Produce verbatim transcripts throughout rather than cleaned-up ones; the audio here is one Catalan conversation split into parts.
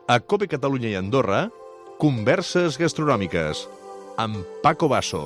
A COPE Catalunya i Andorra, Converses Gastronòmiques, amb Paco Basso.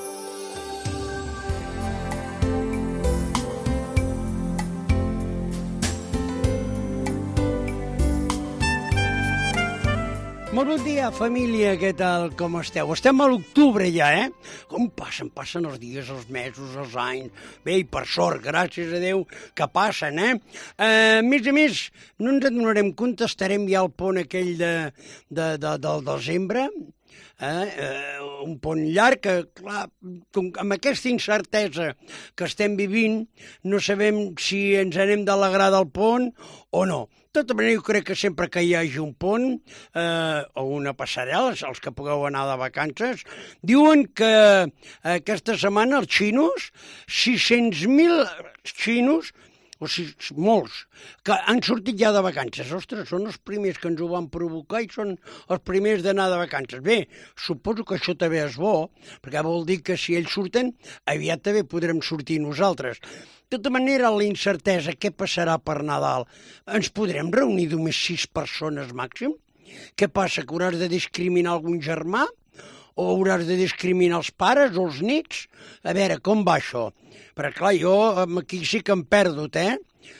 Molt bon dia, família, què tal, com esteu? Estem a l'octubre ja, eh? Com passen, passen els dies, els mesos, els anys. Bé, i per sort, gràcies a Déu, que passen, eh? A més a més, no ens adonarem compte, estarem ja al pont aquell de, de, de, del desembre, eh? eh? un pont llarg que, clar, com, amb aquesta incertesa que estem vivint, no sabem si ens anem d'alegrar del pont o no. De tota manera, jo crec que sempre que hi hagi un pont eh, o una passarel·la, els que pugueu anar de vacances, diuen que aquesta setmana els xinos, sis-cents mil xinos, o sigui, molts, que han sortit ja de vacances. Ostres, són els primers que ens ho van provocar i són els primers d'anar de vacances. Bé, suposo que això també és bo, perquè vol dir que si ells surten, aviat també podrem sortir nosaltres. De tota manera, la incertesa, què passarà per Nadal? Ens podrem reunir només sis persones màxim? Què passa, que hauràs de discriminar algun germà? O hauràs de discriminar els pares o els nets? A veure, com va això? Però clar, jo aquí sí que em perdo, eh?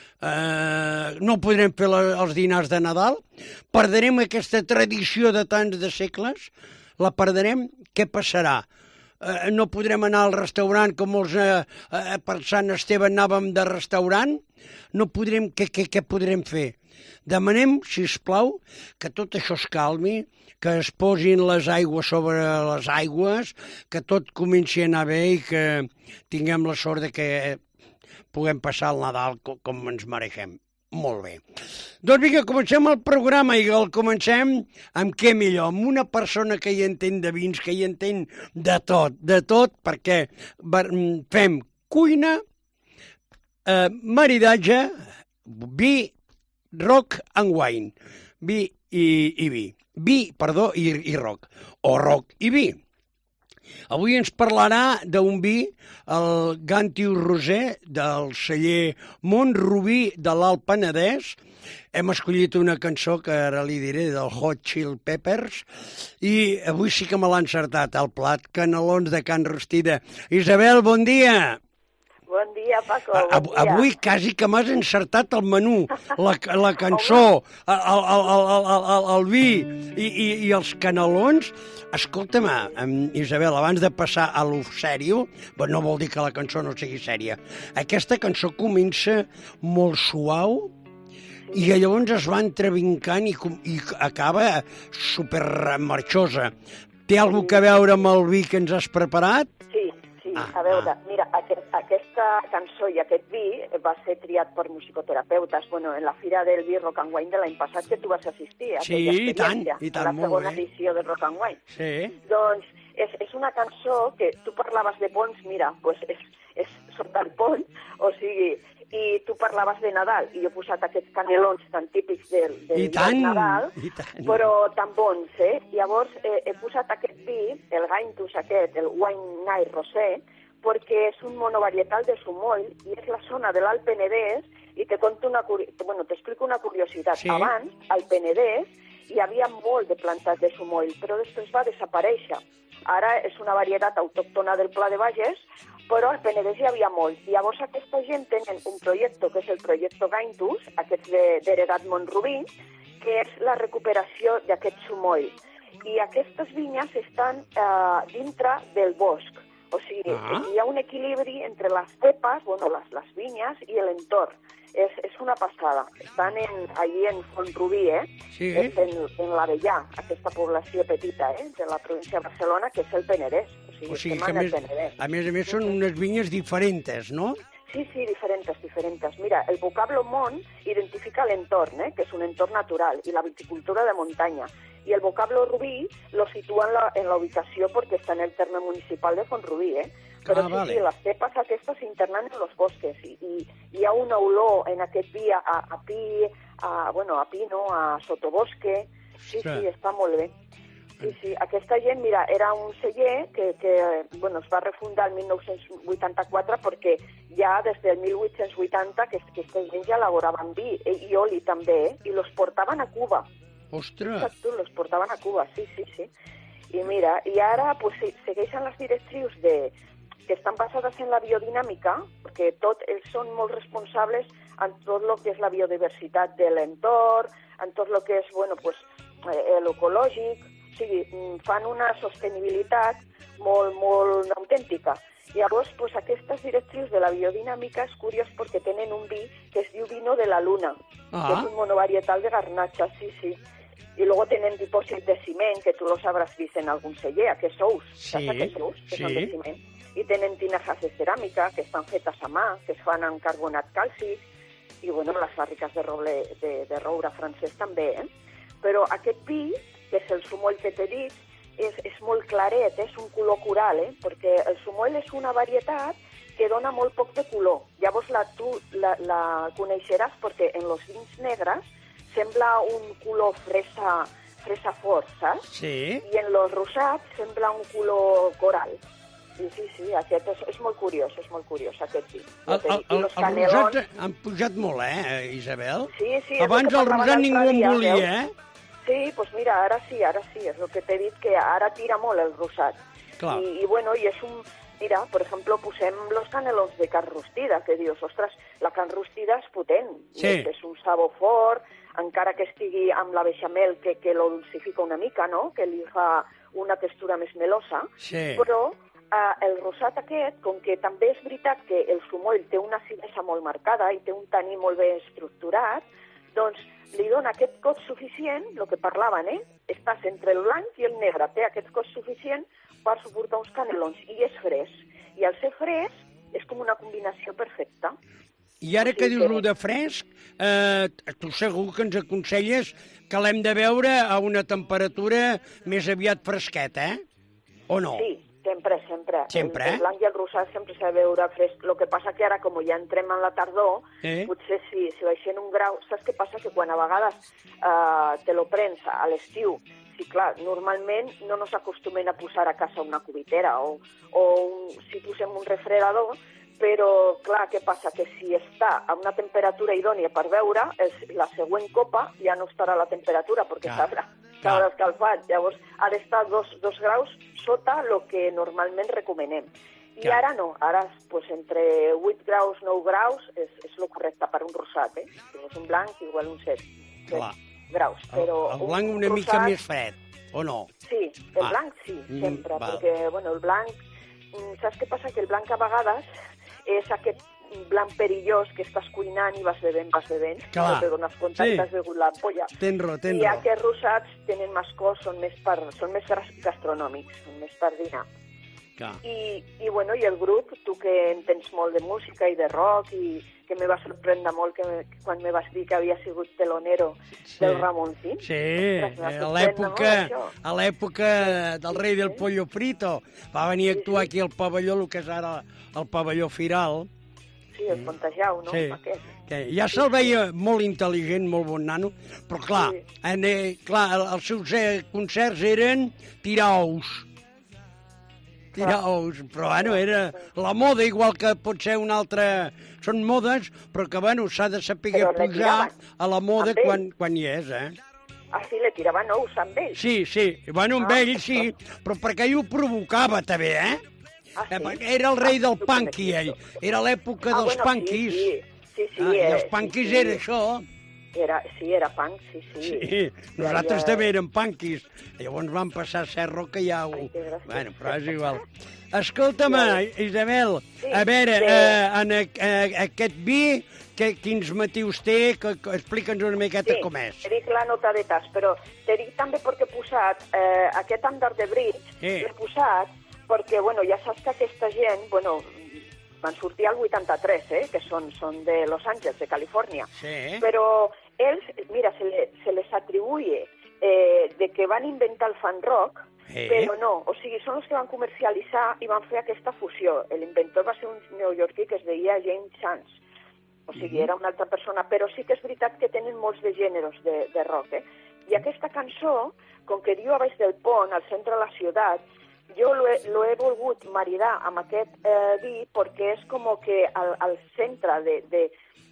Uh, no podrem fer la, els dinars de Nadal? Perdrem aquesta tradició de tants de segles? La perdrem? Què passarà? Uh, no podrem anar al restaurant com els uh, uh, per Sant Esteve anàvem de restaurant? No podrem, què, què, què podrem fer? Demanem, sisplau, que tot això es calmi, que es posin les aigües sobre les aigües, que tot comenci a anar bé i que tinguem la sort de que puguem passar el Nadal com, com ens mereixem. Molt bé. Doncs vinga, comencem el programa i el comencem amb què millor? Amb una persona que hi entén de vins, que hi entén de tot, de tot, perquè fem cuina, eh, maridatge, vi, rock and wine. Vi i, i vi. Vi, perdó, i, i rock. O rock i vi. Avui ens parlarà d'un vi, el Gantius Rosé, del celler Mont-Rubí de l'Alt Penedès. Hem escollit una cançó que ara li diré, del Hot Chili Peppers, i avui sí que me l'ha encertat, el plat canelons de Can Rostida. Isabel, bon dia! Bon dia, Paco, bon Av dia. Avui quasi que m'has encertat el menú, la, la cançó, el, el, el, el, el, el vi i, i, i els canelons. Escolta'm, Isabel, abans de passar a lo sèrio, però no vol dir que la cançó no sigui sèria, aquesta cançó comença molt suau i llavors es va entrevincant i, i acaba supermarxosa. Té alguna cosa a veure amb el vi que ens has preparat? Sí, sí, ah, a veure, ah. mira, aquest, aquesta cançó i aquest vi va ser triat per musicoterapeutes, bueno, en la fira del vi Rock and Wine de l'any passat que tu vas assistir a sí, aquella i tant, experiència, i tant, a la segona molt bé. edició del Rock and Wine. Sí. Doncs és, és una cançó que tu parlaves de ponts, mira, pues és, és sota el pont, o sigui, i tu parlaves de Nadal, i jo he posat aquests canelons tan típics del, del tant, Nadal, i tant. però tan bons, eh? Llavors eh, he posat aquest vi, el Gantius aquest, el Wine Night Rosé, perquè és un monovarietal de sumoll i és la zona de l'Alt Penedès, i te conto una bueno, t'explico una curiositat. Sí. Abans, al Penedès, hi havia molt de plantes de sumoll, però després va desaparèixer. Ara és una varietat autòctona del Pla de Bages, però al Penedès hi havia molt. I llavors aquesta gent tenen un projecte, que és el projecte Gantius, aquest d'Heredat Mont-Rubí, que és la recuperació d'aquest sumoll. I aquestes vinyes estan eh, dintre del bosc. O sigui, ah. hi ha un equilibri entre les cepes, bueno, les, les vinyes i l'entorn. És, és una passada. Estan en, allí en Font-rubí, eh? Sí. És en, en l'Avellà, aquesta població petita, eh? De la província de Barcelona, que és el Penedès. O sigui, O sigui estem que en a el més, Penedès. a més a més són unes vinyes diferents, no? Sí, sí, diferentes, diferentes. Mira, el vocablo mont identifica l'entorn, eh? Que és un entorn natural, i la viticultura de muntanya. I el vocablo rubí lo sitúa en la, en la ubicació perquè està en el terme municipal de Font-rubí, eh? Però ah, sí, vale. sí, les cepes aquestes s'internen en los bosques i, i hi ha una olor en aquest vi a, a pi, a, bueno, a pino, a sotobosque. Sí, sí, sí, està molt bé. Sí, sí, aquesta gent, mira, era un celler que, que bueno, es va refundar el mil nou-cents vuitanta-quatre perquè ja des del mil vuit-cents vuitanta que aquesta gent ja elaboraven vi i oli també, eh? I los portaven a Cuba. Ostres! Exacte, los portaven a Cuba, sí, sí, sí. I mira, i ara pues, segueixen les directrius de, que estan basades en la biodinàmica, perquè tot, ells són molt responsables en tot el que és la biodiversitat de l'entorn, en tot el que és, bueno, pues, eh, l'ecològic, o sigui, fan una sostenibilitat molt, molt autèntica. Llavors, pues, aquestes directrius de la biodinàmica és curiós perquè tenen un vi que es diu vino de la luna, ah. que és un monovarietal de garnatxa, sí, sí. I luego tenen dipòsit de ciment, que tu los habrás vist en algun celler, que sous, sí, que sous, que sí. són de ciment. I tenen tinajas de ceràmica, que estan fetes a mà, que es fan en carbonat càlcic, i bueno, les fàbriques de, roble, de, de roure francès també, eh? Però aquest vi, que és el sumoll que t'he dit, és, és molt claret, és un color coral, eh? Perquè el sumoll és una varietat que dona molt poc de color. Llavors la, tu la, la coneixeràs perquè en els vins negres sembla un color fresa, fresa fort, saps? Sí. I en los rosats sembla un color coral. Sí, sí, sí, aquest és, és molt curiós, és molt curiós, aquest vi. El, el, el, els rosats han pujat molt, eh, Isabel? Sí, sí. Abans el rosat ningú en volia, veus? eh? Sí, doncs pues mira, ara sí, ara sí, és el que t'he dit, que ara tira molt el rosat. Clar. I, i bueno, i és un... Mira, per exemple, posem los canelons de carn rostida, que dius, ostres, la carn rostida és potent, sí. és, és un sabor fort, encara que estigui amb la beixamel, que, que lo dulcifica una mica, no?, que li fa una textura més melosa, sí. Però eh, el rosat aquest, com que també és veritat que el sumoll té una acidesa molt marcada i té un taní molt ben estructurat, doncs li dona aquest cos suficient, el que parlaven, eh? Estàs entre el blanc i el negre, té aquest cos suficient per suportar uns canelons, i és fresc. I al ser fresc és com una combinació perfecta. I ara que dius-lo de fresc, eh, tu segur que ens aconselles que l'hem de beure a una temperatura més aviat fresqueta, eh? O no? Sí, sempre, sempre. Sempre, el, eh? El blanc i el rosat sempre s'ha de beure fresc. El que passa que ara, com ja entrem en la tardor, eh? potser si, si baixen un grau... Saps què passa? Que quan a vegades eh, te lo prens a l'estiu, sí, clar, normalment no nos acostumem a posar a casa una cubitera o, o un, si posem un refredador, però, clar, què passa? Que si està a una temperatura idònia per beure, és, la següent copa ja no estarà a la temperatura, perquè s'haurà escalfat. Llavors, ha d'estar dos, dos graus sota el que normalment recomanem. I clar. Ara no, ara pues, entre vuit graus, nou graus és, és el correcte per un rosat, eh? Si és un blanc, igual un set, set graus. Però el, el blanc un, una un mica rosat, més fred, o no? Sí, el ah. blanc sí, sempre, mm, perquè, bueno, el blanc... Saps què passa? Que el blanc a vegades és aquest blanc perillós que estàs cuinant i vas bevent, vas bevent, clar. No te dones compte sí. que t'has begut l'ampolla. Tens raó, tens I raó. aquests rosats tenen més cos, són més, per, són més gastronòmics, són més per dinar. I, i, bueno, i el grup, tu que entens molt de música i de rock i que me va sorprendre molt que, que quan me vas dir que havia sigut telonero sí. del Ramoncín. Sí, a l'època a l'època del rei del pollo frito. Va venir a actuar sí, sí. aquí al pavelló, el que és ara el pavelló Firal. Sí, el Fontejau, no? Sí. Aquest. Que ja se'l veia molt intel·ligent, molt bon nano, però clar, sí. en, eh, clar els seus eh, concerts eren tirar ous. Tirar ous, però bueno, era la moda, igual que pot ser una altra... Són modes, però que bueno, s'ha de saber pujar a la moda quan, quan hi és, eh? Ah, sí, le tiraven ous amb ell? Sí, sí, bueno, amb ah, ell sí, però perquè ell ho provocava també, eh? Ah, sí? Era el rei del punky, ell. Era l'època ah, dels bueno, punkis. Sí, sí, sí. Ah, eh, I els punkis sí, sí. era això. Era, sí, era punk, sí, sí. Sí, nosaltres ja... també érem punkis. Llavors vam passar a ser rock que ja ho... Ai, bueno, però és igual. Escolta'm, Isabel, sí, a veure, sí. eh, en a, a, aquest vi, que, quins motius té? Que, que, explica'ns una miqueta sí, com és. Sí, dic la nota de tas, però te dic també perquè he posat eh, aquest Under the Bridge, sí. l'he posat perquè, bueno, ja saps que aquesta gent, bueno, van sortir al vuitanta-tres, eh, que són, són de Los Angeles, de Califòrnia, sí. però ells, mira, se, le, se les atribuye eh, de que van inventar el fan rock, eh. però no, o sigui, són els que van comercialitzar i van fer aquesta fusió. L'inventor va ser un neoyorquí que es deia James Chance, o sigui, era una altra persona, però sí que és veritat que tenen molts de gèneres de, de rock, eh? I aquesta cançó, com que diu a baix del pont, al centre de la ciutat, jo lo he, lo he volgut maridar amb aquest eh, vi perquè és com que al, al centre de, de,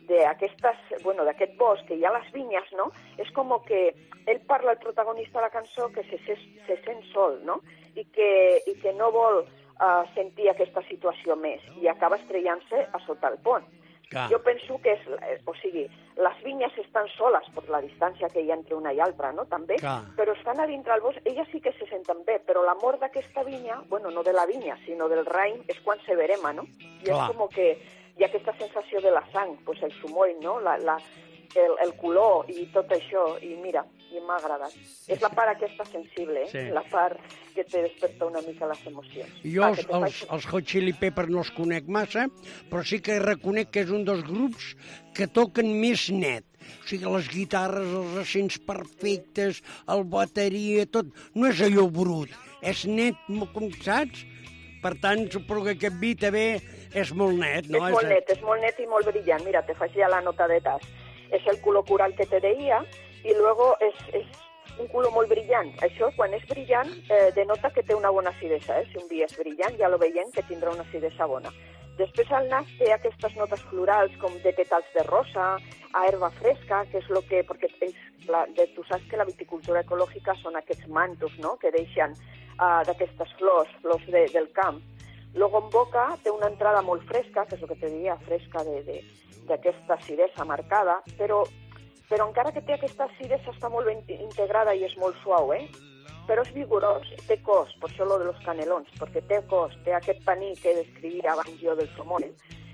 d'aquestes, bueno, d'aquest bosc que hi ha a les vinyes, no? És com que ell parla, el protagonista de la cançó, que se, se, se sent sol, no? I que, i que no vol uh, sentir aquesta situació més i acaba estrellant-se a sota el pont. Clar. Jo penso que és, o sigui, les vinyes estan soles per la distància que hi ha entre una i altra, no? També, Clar. però estan a dintre el bosc, elles sí que se senten bé, però l'amor d'aquesta vinya, bueno, no de la vinya, sinó del raïm, és quan se verema, no? I Clar. és com que hi ha aquesta sensació de la sang, pues el sumoll, no? La, la, el, el color i tot això, i mira, i m'ha agradat. És la part aquesta sensible, eh? Sí. La part que te desperta una mica les emocions. Jo Ah, els, que te els, faig- els Hot Chili Peppers no els conec massa, però sí que reconec que és un dels grups que toquen més net. O sigui, les guitarres, els accents perfectes, el bateria, tot. No és allò brut, és net, mo- com saps? Per tant, suposo que aquest beat també és molt net, no? És molt net, és molt net i molt brillant. Mira, te faig ja la nota de tas. És el color coral que te deia i luego és, és un color molt brillant. Això, quan és brillant, eh, denota que té una bona acidesa. Eh? Si un vi és brillant, ja lo veiem que tindrà una acidesa bona. Després el nas té aquestes notes florals com de petals de rosa, a herba fresca, que és el que... Perquè és, la, de, tu saps que la viticultura ecològica són aquests mantos, no?, que deixen uh, d'aquestes flors, flors de, del camp. Luego en boca té una entrada molt fresca, que és el que te diria, fresca de, de, d'aquesta acidesa marcada, però, però encara que té aquesta acidesa està molt ben integrada i és molt suau, eh? Però és vigorós, té cos, per això lo de los canelons, perquè té cos, té aquest paní que descrivia abans jo del sumoll,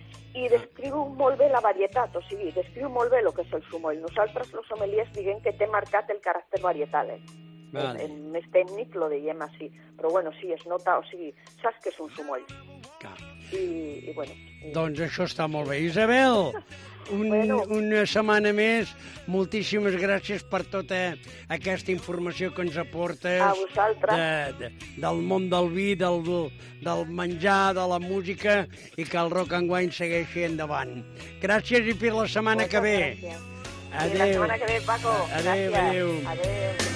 i descriu molt bé la varietat, o sigui, descriu molt bé el que és el sumoll. Nosaltres, els sommeliers, diguem que té marcat el caràcter varietal, eh? Vale. En, en més tècnic lo diem així, però bueno, sí, es nota, o sigui, saps que és un sumoll. Clar. I, i bueno... I... Doncs això està molt bé. Isabel, un, Bueno. una setmana més, moltíssimes gràcies per tota aquesta informació que ens aportes. A vosaltres. De, de, del món del vi, del, del menjar, de la música, i que el Rock and Wine segueixi endavant. Gràcies i fins la setmana Moltes que ve. gràcies. Adéu. I la setmana que ve, Paco. Adéu, Gràcies. adéu. Adéu.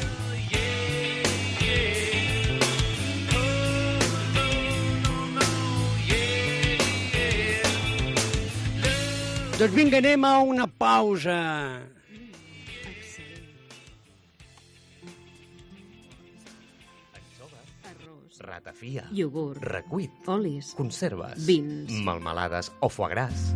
Doncs vinga, anem a una pausa. Arròs, ratafia, iogurt, recuit, olis, conserves, vins. melmelades o foie gras.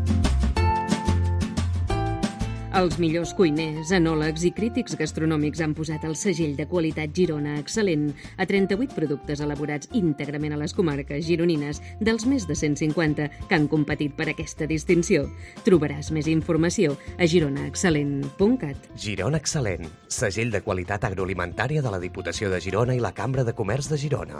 Els millors cuiners, enòlegs i crítics gastronòmics han posat el segell de qualitat Girona Excel·lent a trenta-vuit productes elaborats íntegrament a les comarques gironines dels més de cent cinquanta que han competit per aquesta distinció. Trobaràs més informació a girona excel·lent punt cat. Girona Excel·lent, segell de qualitat agroalimentària de la Diputació de Girona i la Cambra de Comerç de Girona.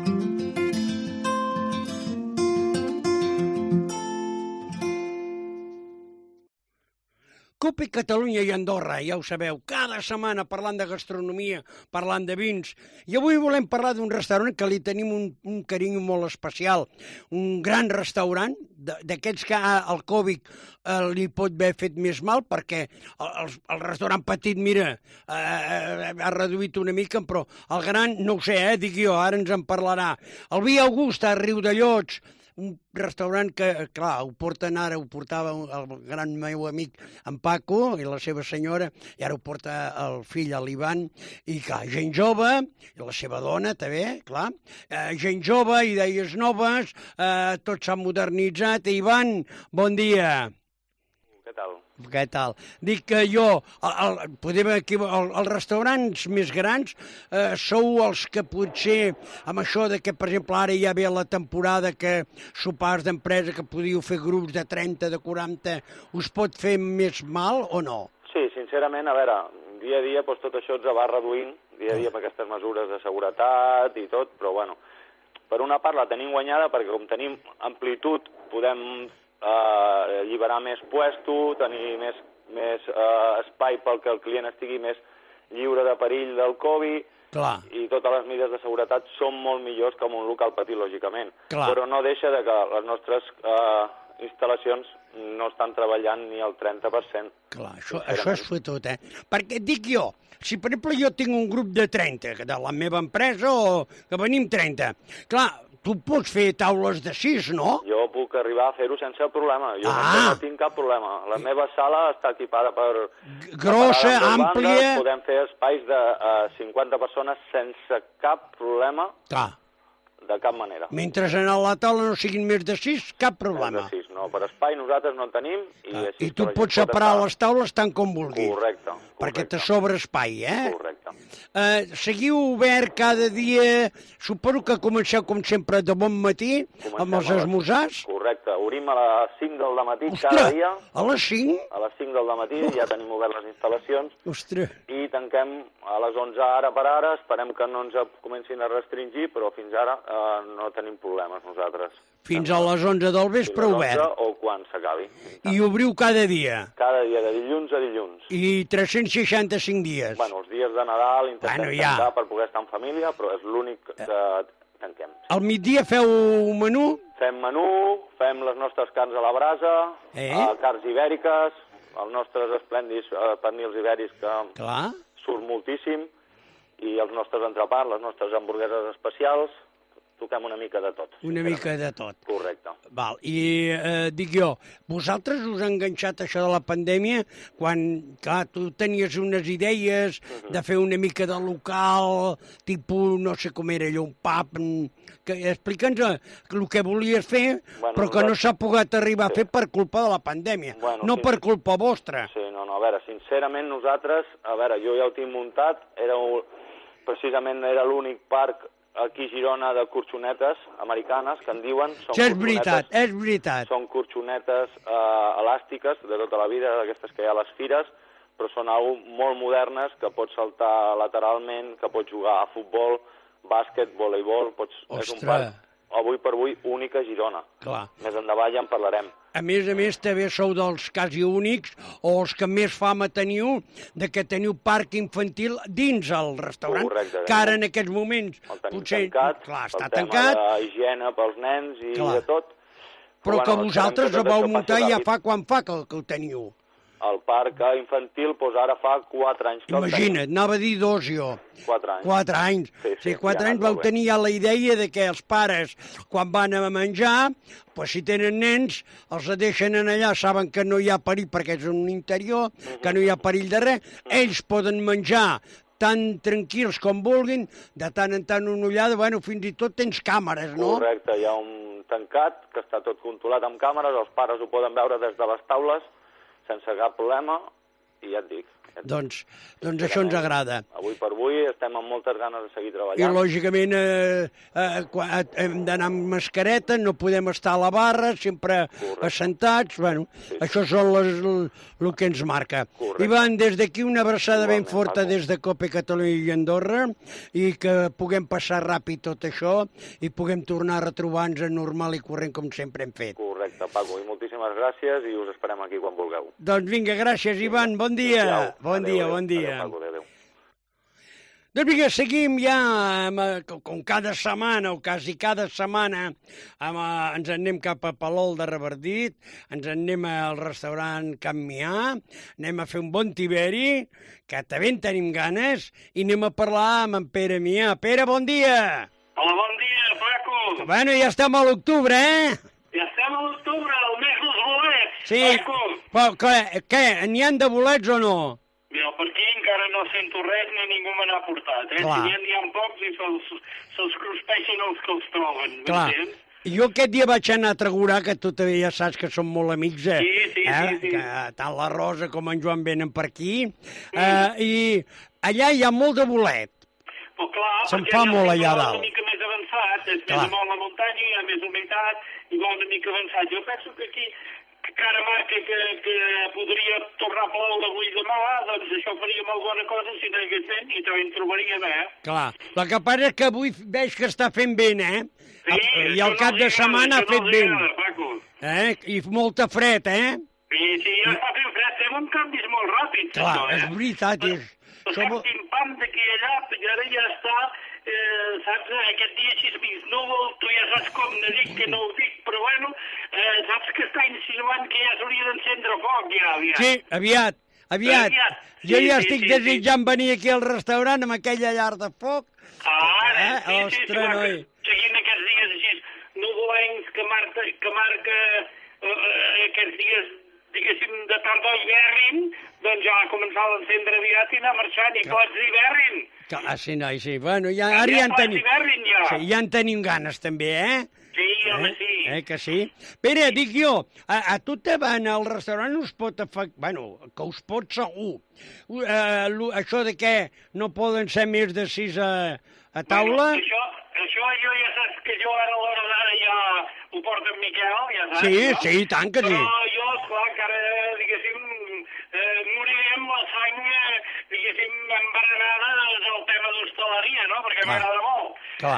Copi Catalunya i Andorra, ja ho sabeu, cada setmana parlant de gastronomia, parlant de vins. I avui volem parlar d'un restaurant que li tenim un, un carinyo molt especial. Un gran restaurant, d'aquests que el Covid eh, li pot haver fet més mal, perquè el, el, el restaurant petit, mira, eh, ha reduït una mica, però el gran, no ho sé, eh, dic jo, ara ens en parlarà. El Vi Augusta, a Riudellots, un restaurant que, clar, ho porten ara, ho portava el gran meu amic en Paco i la seva senyora, i ara ho porta el fill, l'Ivan, i clar, gent jove, i la seva dona també, clar, eh, gent jove, idees noves, eh, tot s'ha modernitzat. Ivan, bon dia. Què tal? Què tal? Dic que jo, el, el, podem equivocar, el, els restaurants més grans eh, sou els que potser, amb això de que, per exemple, ara ja ve la temporada que sopars d'empresa, que podíeu fer grups de trenta, de quaranta, us pot fer més mal o no? Sí, sincerament, a veure, dia a dia doncs, tot això ens va reduint, dia a dia amb aquestes mesures de seguretat i tot, però bueno, per una part la tenim guanyada perquè com tenim amplitud podem Uh, alliberar més puesto, tenir més, més uh, espai pel que el client estigui més lliure de perill del Covid. Clar. I totes les mesures de seguretat són molt millors que en un local petit, lògicament. Clar. Però no deixa de que les nostres uh, instal·lacions no estan treballant ni el trenta per cent. Clar, això, això és fotut, eh? Perquè et dic jo, si per exemple jo tinc un grup de trenta, de la meva empresa, o que venim trenta, clar, tu pots fer taules de sis, no? Jo puc arribar a fer-ho sense problema. Jo Ah. no tinc cap problema. La meva sala està equipada per... Grossa, preparada amb àmplia... bandes, podem fer espais de uh, cinquanta persones sense cap problema, Clar. de cap manera. Mentre en la taula no siguin més de sis, cap problema. Més de sis, no. Per espai nosaltres no en tenim. I, Ah, així I tu la gent pots pot separar estar- les taules tant com vulguis. Correcte. Perquè te correcte, sobra espai, eh? Correcte. Eh, seguiu obert cada dia, suposo que comenceu com sempre de bon matí, Comencem amb els a les- esmorzars. Correcte. Obrim a les cinc del matí cada Ostres, dia. a les cinc? A les cinc del matí ja tenim obert les instal·lacions Ostres, i tanquem a les onze ara per ara. Esperem que no ens comencin a restringir, però fins ara eh, no tenim problemes nosaltres. fins a les onze del vespre Fins a les onze obert. o quan s'acabi. I obriu cada dia. Cada dia, de dilluns a dilluns. I tres-cents seixanta-cinc dies. Bueno, els dies de Nadal intentem Bueno, ja. tancar per poder estar en família, però és l'únic que tanquem. Al migdia feu un menú? Fem menú, fem les nostres carns a la brasa, Eh? eh, carns ibèriques, els nostres esplèndids eh, pernils ibèrics que Clar. surt moltíssim, i els nostres entrepans, les nostres hamburgueses especials, toquem una mica de tot. Una sincerament. mica de tot. Correcte. Val. I eh, dic jo, vosaltres us ha enganxat això de la pandèmia quan, clar, tu tenies unes idees de fer una mica de local, tipus, no sé com era allò, un pub, mm, que explica'ns eh, el que volies fer, Bueno, però que no nosaltres- s'ha pogut arribar Sí. a fer per culpa de la pandèmia, Bueno, no sí. per culpa vostra. Sí, no, no, a veure, sincerament nosaltres, a veure, jo ja ho tinc muntat, era un, precisament era l'únic parc aquí a Girona de corxonetes americanes, que en diuen. Són Sí, és corxonetes- veritat, és veritat. Són corxonetes eh, elàstiques de tota la vida, d'aquestes que hi ha a les fires, però són algo molt modernes, que pots saltar lateralment, que pots jugar a futbol, bàsquet, voleibol, pots... És un Ostres. parc, avui per avui, únic a Girona. Clar. Més endavant ja en parlarem. A més a més, també sou dels quasi únics, o els que més fama teniu, de que teniu parc infantil dins el restaurant, Correcte. que ara en aquests moments El tenim potser... tancat, Clar, pel està tema tancat, d'higiene pels nens i Clar. de tot. però bueno, que esperem vosaltres que el tot vau això muntar passi ja ràpid. fa quan fa que, que el teniu. El parc infantil, doncs ara fa quatre anys que el Imagina't, anava a dir dos jo. tenim. Quatre anys. Quatre anys. Sí, sí, sí, quatre ja ha anys anat vau molt bé. tenir ja la idea de que els pares, quan van a menjar, pues, si tenen nens, els deixen en allà, saben que no hi ha perill perquè és un interior, que no hi ha perill de res, ells poden menjar tan tranquils com vulguin, de tant en tant una ullada, bueno, fins i tot tens càmeres, no? Correcte, hi ha un tancat que està tot controlat amb càmeres, els pares ho poden veure des de les taules sense cap problema, i ja et dic. Ja et dic. Doncs, doncs això ens agrada. Avui per avui estem amb moltes ganes de seguir I, treballant. lògicament, eh, eh, quan hem d'anar amb mascareta, no podem estar a la barra, sempre Correcte. assentats, bueno, Sí. això són les, el, el que ens marca. Correcte. Ivan, des d'aquí una abraçada ben Igualment, forta Paco. des de Cope Catalunya i Andorra, i que puguem passar ràpid tot això i puguem tornar a retrobar-nos normal i corrent com sempre hem fet. Correcte, Paco, i moltíssimes gràcies i us esperem aquí quan vulgueu. Doncs vinga, gràcies, Ivan, bon dia. Adéu. Bon Adéu, dia, adéu. bon dia. Adéu, Paco, adéu, adéu. Doncs vinga, seguim ja, amb, eh, com, com cada setmana, o quasi cada setmana, amb, eh, ens en anem cap a Palol de Revardit, ens en anem al restaurant Can Mià, anem a fer un bon tiberi, que també en tenim ganes, i anem a parlar amb en Pere Mià. Pere, bon dia! Hola, bon dia, Paco. Bueno, ja estem a l'octubre, eh? Ja estem a l'octubre, el mes dels bolets. Sí, Paco, però què, què n'hi han de bolets o no? jo per aquí encara no sento res ni ningú me n'ha portat, eh? Clar. Si n'hi ha, n'hi ha pocs i se'ls se cruspeixen els que els troben, Clar. m'entens? Jo aquest dia vaig anar a Tregurà, que tu també ja saps que som molt amics, eh? Sí, sí, eh? sí, sí. Que tant la Rosa com en Joan venen per aquí. Eh, I allà hi ha molt de bolet. Però clar, Se'n perquè fa allà molt sempre allà va dalt. una mica més avançat, és Clar. més amunt la muntanya, hi ha més humitat, i va una mica avançat. Jo penso que aquí, que cara marca que, que podria tornar a ploure avui i demà, doncs això faria molt bona cosa si no hi hagués vent, i també en trobaríem, eh? Clar. El que passa és que avui veig que està fent vent, eh? Sí, I això al cap no de els setmana ha agrada, això fet no els vent. agrada, Paco. Eh? I molta fred, eh? Sí, sí, ja està fent fred, fem uns canvis molt ràpids. Clar, això, eh? és veritat. És... Passem Som... pim-pam d'aquí i allà, i ara ja està, eh, saps, aquest dia així mig núvol, tu ja saps com ne dic que no ho dic, però bueno, eh, saps que està insinuant que ja s'hauria d'encendre foc, ja, aviat. Sí, aviat, aviat. Aviat. Jo Sí, ja sí, estic sí, desitjant venir aquí al restaurant amb aquella llar de foc. Ah, Eh? sí, sí, sí, Ostres, clar, noi. que seguint aquests dies així anys que marca, que marca eh, aquests dies, diguéssim, de tardor i hivern, doncs ja ha començat a encendre aviat i anar marxant, i plats d'hivern. Ah, sí, noi, sí. Bueno, ja, ara ja en tenim... Ja. Sí, ja en tenim ganes, també, eh? Sí, home, eh? sí. Eh, que sí? Pere, dic jo, a, a tu te van al restaurant us pot afectar... Bueno, que us pot segur. Uh, lo, això de que no poden ser més de sis a, a taula... Bueno, això, això jo ja saps que jo ara a l'hora d'ara ja ho porta en Miquel, ja saps, Sí, no? sí, tant que sí. Però jo, esclar, que ara, diguéssim, eh, moriré amb la sang, eh, diguéssim, embaranada del tema d'hostaleria, no?, perquè m'agrada molt. Clar.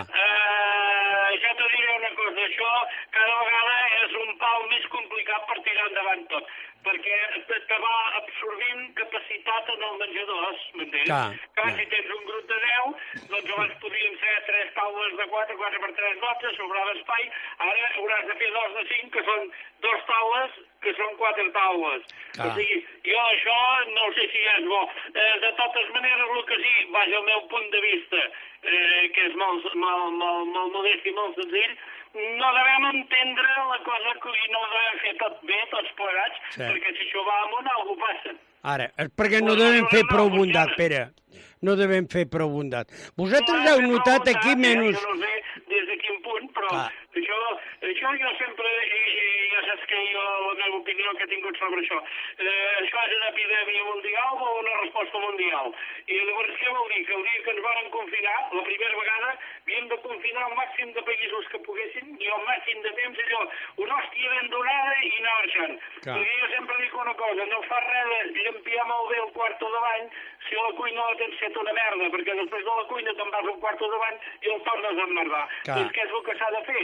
Eh, ja t'ho diré una cosa, això cada vegada és un pal més complicat per tirar endavant tot, perquè te, te va absorbint capacitat en el menjador, m'entens? Clar. Clar, si tens un grup de deu, doncs abans podrien ser tres taules de quatre, quatre per tres, dotze, sobrava espai, ara hauràs de fer dos de cinc, que són dos taules, que són quatre taules. Clar. O sigui, jo això no sé si és bo. Eh, de totes maneres, el que sí, vaja al meu punt de vista, eh, que és molt, molt, molt, molt modest i molt senzill, no devem entendre la cosa que no devem fer tot bé, tots plegats, sí. Perquè si això va amunt, alguna passa. Ara, és perquè no devem fer prou bondat, Pere. No devem fer prou bondat. Vosaltres heu notat aquí menys... Jo no sé des de quin punt, però això, això jo sempre, i ja saps que jo, la meva opinió que he tingut sobre això, eh, això és una epidèmia mundial o una resposta mundial. I llavors què vol dir? Que el dia que ens van confinar, la primera vegada, havíem de confinar el màxim de països que poguessin i el màxim de temps, allò, una hòstia ben donada i anar marxant. Clar. Perquè jo sempre dic una cosa, no fa res de llampiar molt bé el quarto de bany si la cuina la tens fet una merda, perquè després de la cuina te'n vas al quarto de bany i el tornes a emmerdar. Doncs què és el que s'ha de fer?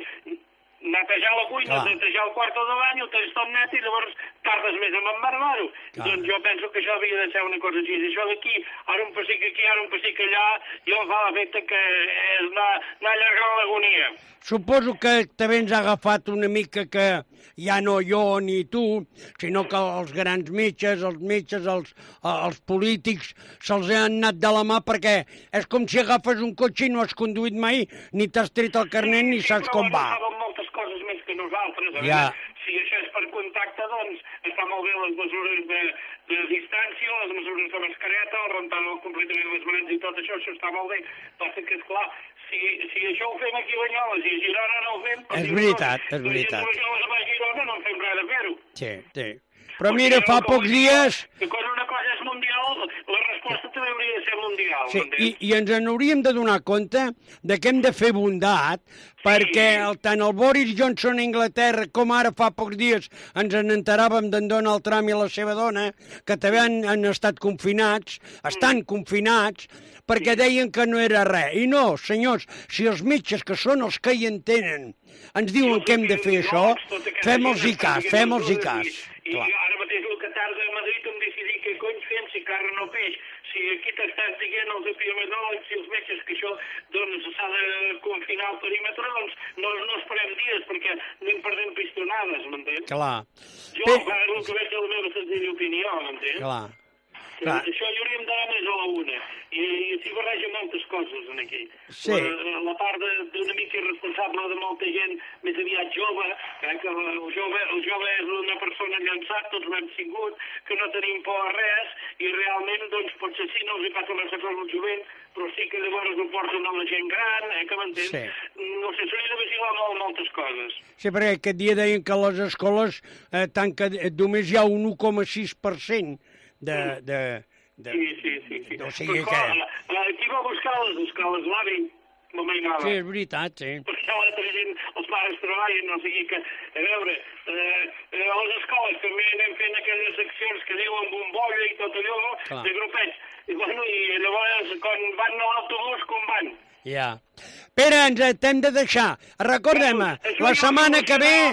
Netejar la cuina, clar. Netejar el quarto de bany, ho tens tot net i llavors tardes més en emmerdar-ho. Doncs jo penso que això havia de ser una cosa així. Això d'aquí, ara un pessic aquí, ara un pessic allà, jo em fa l'efecte que és anar, anar allargant l'agonia. Suposo que també ens ha agafat una mica que ja no jo ni tu, sinó que els grans metges, els metges, els, els polítics, se'ls han anat de la mà perquè és com si agafes un cotxe i no has conduït mai, ni t'has tret el carnet ni saps com va. Sí, però moltes coses més que nosaltres. A ja. veure, si això és per contacte, doncs està molt bé les mesures de, de distància, les mesures de mascareta, el rentar completament les mans i tot això, això està molt bé. Passa que, esclar, si, si això ho fem aquí a Banyoles i a Girona no ho fem... És veritat, és veritat. Si a a Girona no fem res de fer-ho. Sí, sí. Però mira, fa pocs dies... Que quan una cosa és mundial, la resposta també hauria de ser mundial. Sí, i, i ens n'hauríem de donar compte de que hem de fer bondat, perquè el, tant el Boris Johnson a Anglaterra com ara fa pocs dies ens n'enteràvem d'en Donald Trump i la seva dona, que també han, han estat confinats, estan confinats, perquè deien que no era res. I no, senyors, si els metges, que són els que hi entenen, ens diuen que hem de fer això, fem-los-hi cas, fem-los-hi cas. I ara mateix el que tarda a Madrid en decidir què cony fem, si carn o peix, si aquí t'estàs dient els epidemiològics i els metges que això doncs s'ha de confinar el perímetre, doncs no, no esperem dies perquè anem perdent pistonades, m'entens? Clar. Jo, Pe... el que veig de la meva senzilla opinió, m'entens? Clar. Clar. Això hi hauríem d'anar més a la una. I, i s'hi barreja moltes coses en aquí. Sí. La, la part d'una mica irresponsable de molta gent més aviat jove, eh, que el jove, el jove és una persona llançat, tots l'hem sigut, que no tenim por a res, i realment, doncs, potser sí, no els hi passa massa cosa al jovent, però sí que llavors ho porten a la gent gran, eh, que m'entens? Sí. No sé, s'hauria de vigilar molt moltes coses. Sí, perquè aquest dia deien que a les escoles eh, tant que només hi ha un u coma sis per cent de... de, de sí, sí, sí. sí. O sigui però, que... Clar, qui va buscar les escoles, l'avi? No mai nada. Sí, és veritat, sí. Perquè l'altra gent, els pares treballen, no sigui que... A veure, eh, a les escoles també anem fent aquelles seccions que diuen bombolla i tot allò, clar, de grupets. I, bueno, i llavors, quan van a l'autobús, com van? Ja. Pere, ens t'hem de deixar. Recordem-me, la setmana que ve...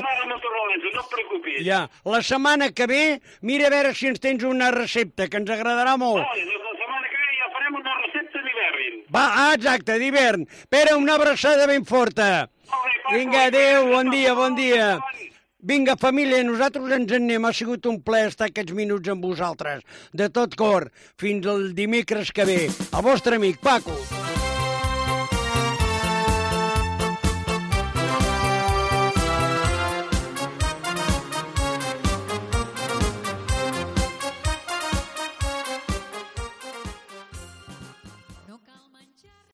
No et preocupis. Ja, la setmana que ve, mira a veure si ens tens una recepta, que ens agradarà molt. No, la setmana que ve ja farem una recepta d'hivern. Va, ah, exacte, d'hivern. Pere, una abraçada ben forta. Vinga, adéu, bon dia, bon dia. Vinga, família, nosaltres ens en anem. Ha sigut un plaer estar aquests minuts amb vosaltres. De tot cor, fins el dimecres que ve. El vostre amic, Paco.